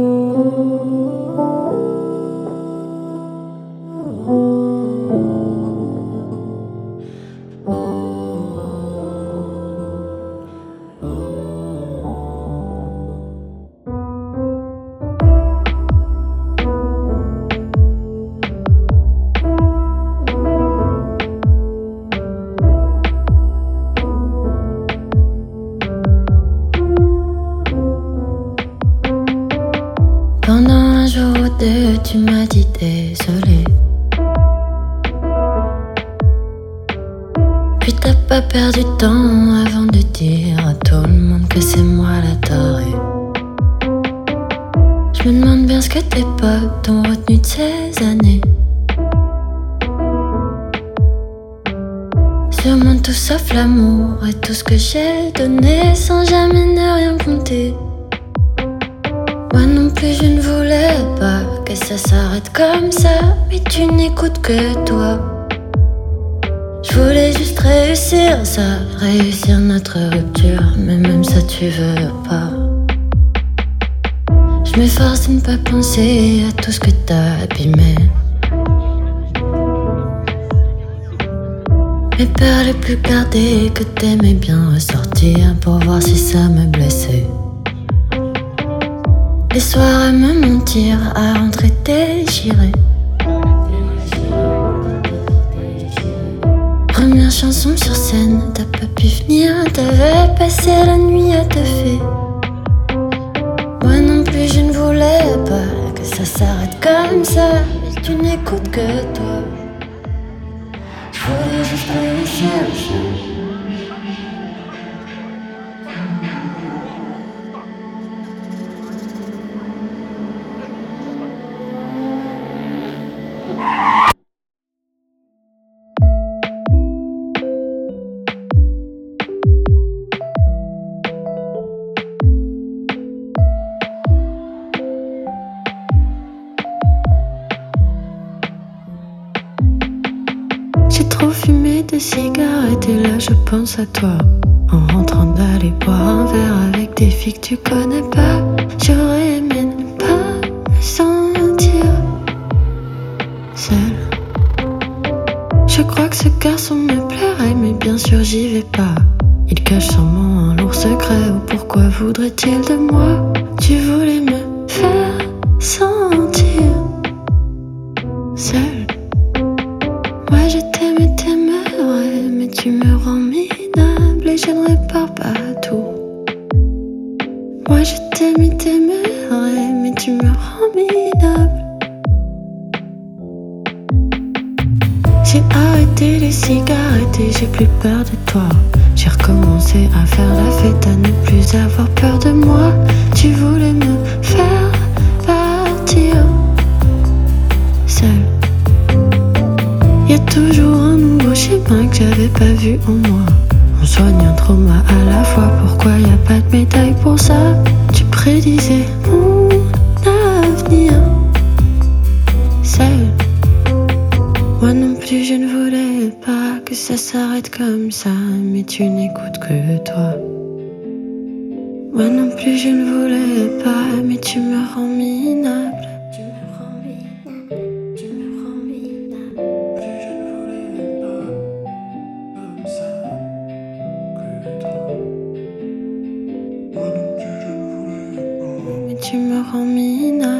Pendant un jour ou deux, tu m'as dit désolé. Puis t'as pas perdu de temps avant de dire à tout le monde que c'est moi la tarée. Je me demande bien ce que tes potes ont retenu de ces années. Sûrement tout sauf l'amour et tout ce que j'ai donné sans jamais ne rien compter. Moi non plus je ne voulais pas que ça s'arrête comme ça, mais tu n'écoutes que toi. Je voulais juste réussir ça, réussir notre rupture, mais même ça tu veux pas. Je m'efforce de ne pas penser à tout ce que t'as abîmé. Mes peurs les plus gardées que t'aimais bien ressortir pour voir si ça me blessait. Les soirs à me mentir, à rentrer déchiré. Première chanson sur scène, t'as pas pu venir, t'avais passé la nuit à te faire. Moi non plus je ne voulais pas que ça s'arrête comme ça, mais tu n'écoutes que toi. Je voulais juste réussir. J'ai trop fumé des cigarettes et là je pense à toi. En rentrant d'aller boire un verre avec des filles que tu connais pas. J'aurais aimé ne pas me sentir seule. Je crois que ce garçon me plairait, mais bien sûr j'y vais pas. Il cache sûrement un lourd secret, ou pourquoi voudrait-il de moi? Tu voulais me faire sentir seule. Moi je t'aime et t'aimerais, mais tu me rends minable et je ne répare pas tout. Moi je t'aime et t'aimerais, mais tu me rends minable. J'ai arrêté les cigarettes et j'ai plus peur de toi. J'ai recommencé à faire la fête, à ne plus avoir peur de moi. Tu voulais me faire partir seule. Y'a toujours un nouveau schéma que j'avais pas vu en moi. On soigne un trauma à la fois, pourquoi y'a pas de médaille pour ça? Tu prédisais mon avenir seul. Moi non plus je ne voulais pas que ça s'arrête comme ça, mais tu n'écoutes que toi. Moi non plus je ne voulais pas, mais tu me rends minable. Tu me rends minable.